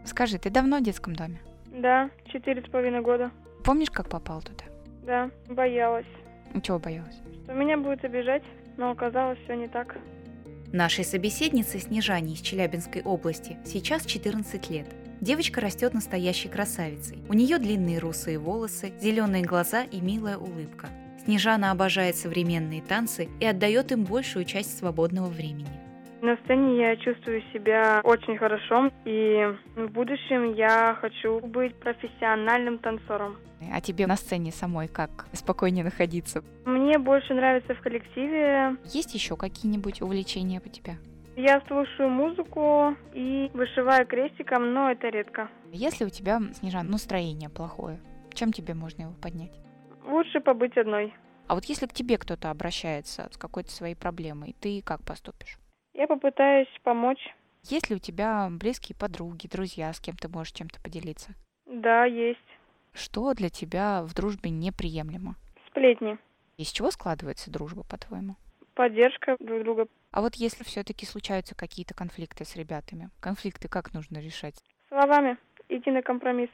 Скажи, ты давно в детском доме? Да, 4,5 года. Помнишь, как попал туда? Да, боялась, Чего боялась? что меня будут обижать, но оказалось все не так. Нашей собеседнице Снежане из Челябинской области сейчас 14 лет. Девочка растет настоящей красавицей. У нее длинные русые волосы, зеленые глаза и милая улыбка. Снежана обожает современные танцы и отдает им большую часть свободного времени. На сцене я чувствую себя очень хорошо, и в будущем я хочу быть профессиональным танцором. А тебе на сцене самой как спокойнее находиться? Мне больше нравится в коллективе. Есть еще какие-нибудь увлечения у тебя? Я слушаю музыку и вышиваю крестиком, но это редко. Если у тебя, Снежан, настроение плохое, чем тебе можно его поднять? Лучше побыть одной. А вот если к тебе кто-то обращается с какой-то своей проблемой, ты как поступишь? Я попытаюсь помочь. Есть ли у тебя близкие подруги, друзья, с кем ты можешь чем-то поделиться? Да, есть. Что для тебя в дружбе неприемлемо? Сплетни. Из чего складывается дружба, по-твоему? Поддержка друг друга. А вот если все-таки случаются какие-то конфликты с ребятами, конфликты как нужно решать? Словами идти на компромисс.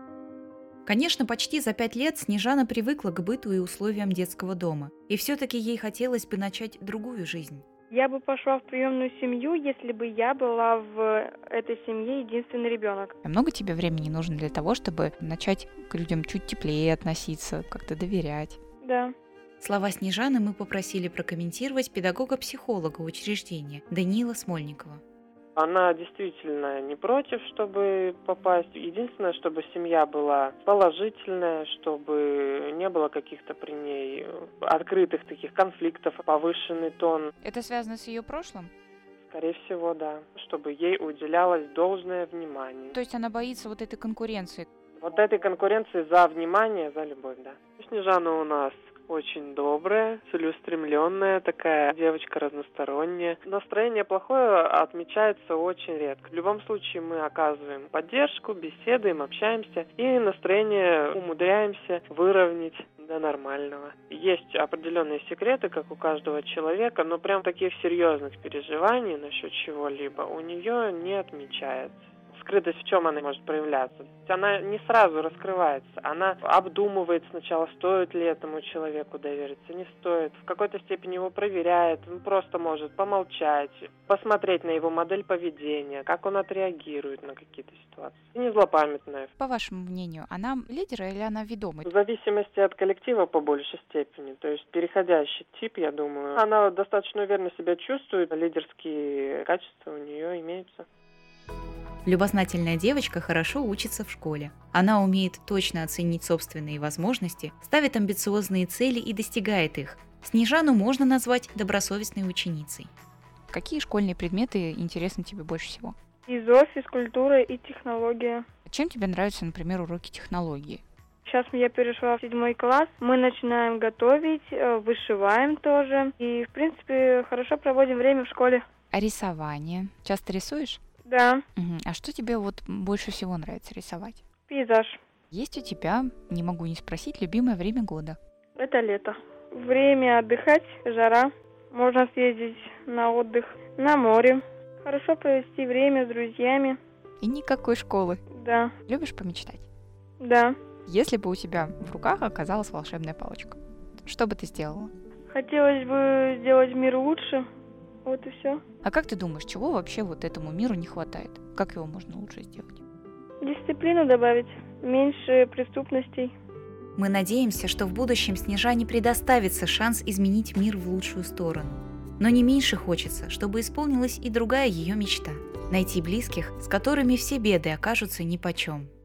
Конечно, почти за 5 лет Снежана привыкла к быту и условиям детского дома. И все-таки ей хотелось бы начать другую жизнь. Я бы пошла в приемную семью, если бы я была в этой семье единственный ребенок. А много тебе времени нужно для того, чтобы начать к людям чуть теплее относиться, как-то доверять? Да. Слова Снежаны мы попросили прокомментировать педагога-психолога учреждения Даниила Смольникова. Она действительно не против, чтобы попасть. Единственное, чтобы семья была положительная, чтобы не было каких-то при ней открытых таких конфликтов, повышенный тон. Это связано с ее прошлым? Скорее всего, да. Чтобы ей уделялось должное внимание. То есть она боится вот этой конкуренции? Вот этой конкуренции за внимание, за любовь, да. Снежана у нас очень добрая, целеустремленная такая девочка, разносторонняя. Настроение плохое отмечается очень редко. В любом случае мы оказываем поддержку, беседуем, общаемся и настроение умудряемся выровнять до нормального. Есть определенные секреты, как у каждого человека, но прям таких серьезных переживаний насчет чего-либо у нее не отмечается. Скрытость в чем она может проявляться? Она не сразу раскрывается, она обдумывает сначала, стоит ли этому человеку довериться, не стоит, в какой-то степени его проверяет, он просто может помолчать, посмотреть на его модель поведения, как он отреагирует на какие-то ситуации. И не злопамятная. По вашему мнению, она лидер или она ведомый? В зависимости от коллектива по большей степени, то есть переходящий тип, я думаю. Она достаточно уверенно себя чувствует, лидерские качества у нее имеются. Любознательная девочка хорошо учится в школе. Она умеет точно оценить собственные возможности, ставит амбициозные цели и достигает их. Снежану можно назвать добросовестной ученицей. Какие школьные предметы интересны тебе больше всего? ИЗО, физкультура и технология. Чем тебе нравятся, например, уроки технологии? Сейчас я перешла в 7 класс. Мы начинаем готовить, вышиваем тоже. И, в принципе, хорошо проводим время в школе. А рисование? Часто рисуешь? Да, А что тебе вот больше всего нравится рисовать? пейзаж. Есть у тебя, не могу не спросить, любимое время года? Это лето. Время отдыхать, жара. Можно съездить на отдых на море. Хорошо провести время с друзьями. И никакой школы. Да, Любишь помечтать? да. Если бы у тебя в руках оказалась волшебная палочка, что бы ты сделала? Хотелось бы сделать мир лучше. Вот и все. А как ты думаешь, чего вообще вот этому миру не хватает? Как его можно лучше сделать? Дисциплину добавить. Меньше преступностей. Мы надеемся, что в будущем Снежане предоставится шанс изменить мир в лучшую сторону. Но не меньше хочется, чтобы исполнилась и другая ее мечта – найти близких, с которыми все беды окажутся нипочем.